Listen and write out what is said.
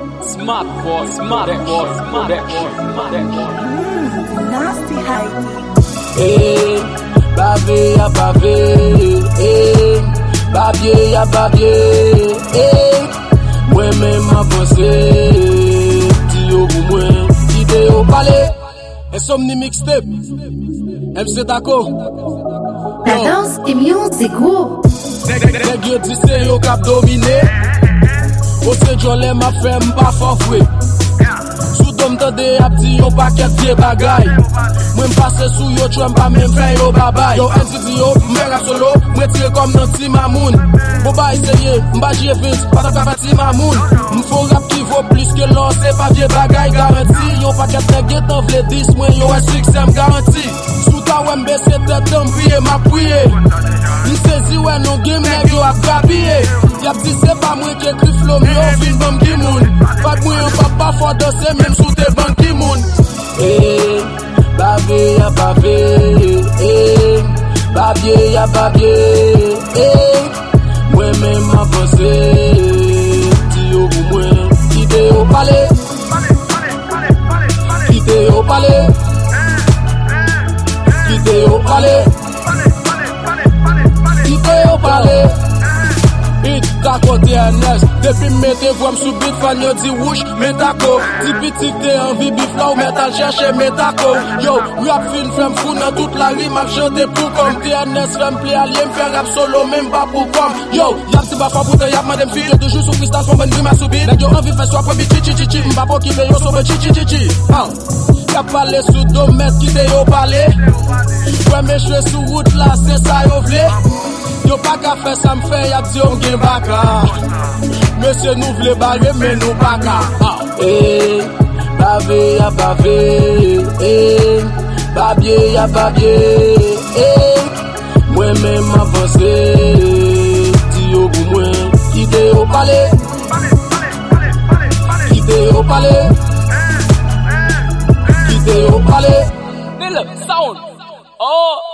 Smart boy. Nasty Heidi. Eh, bavé ya bavé, babier ya babier, moi-même avancé, Tio pour moi, idée au palais, insomnie mixtape, MC Taco. La danse et music group. Nèg yo di se yo kap domine, o se jolè ma fè m'pa forfwe. Sou dom tande ap di yo paket vie bagay. Mwen m'passe sou yo chou m'pa men fè yo babay. Yo NCD yo, mwen rap solo, mwen tire kom nan ti mamoun. Boba eseye, m'ba jye vins, patak pa ti mamoun. M'fo rap ki vaut plus que l'or, c'est pas vie bagay garanti. Yo paket nèg yo tan vle dis, mwen yo succès m'garanti. Sou ta wè m'bese tèt m'priye m'a priye. M'sezi wè non game nèg yo ap grabye. Yap di se pa mwen ki ekri flow mi yo fin bam ki moun. Pat mwen yon papa fò danse même sou te ban ki moun. Bavé ya bavé, babier ya babier, moi-même avancé, Tio pour moi, quitter au palais, quitter au palais, quitter au palais, quitter au palais. Hit Taco TNS, depuis mette voix sous beat fan yo di wouch, metako. Di petit te envie bif là ou metal chercher metako. Yo, rap fin femme fou dans toute la rime m'a chanté pour comme TNS femme play alien faire rap solo même pas pour comme. Yo, y'a si ba fa pour te y'a madame fille yo toujours sous cristal son bonne rime à subir. Nèg yo envie faire soit pour chi m'pa pas qui me yo sauve chi. Y'a parlé sous domètre qui te yo parler. Ouais mes cheveux sous route là c'est ça yo vle. Yo pas qu'à faire ça m'fait y'a dit on gen baka. Monsieur nous vle barrer mais nous pas qu'à. Bavé ya bavé, babier ya babier, moi-même avancé, Tio pour moi, quitter au palais, quitter au palais, quitter au palais. Philip Sound. Oh.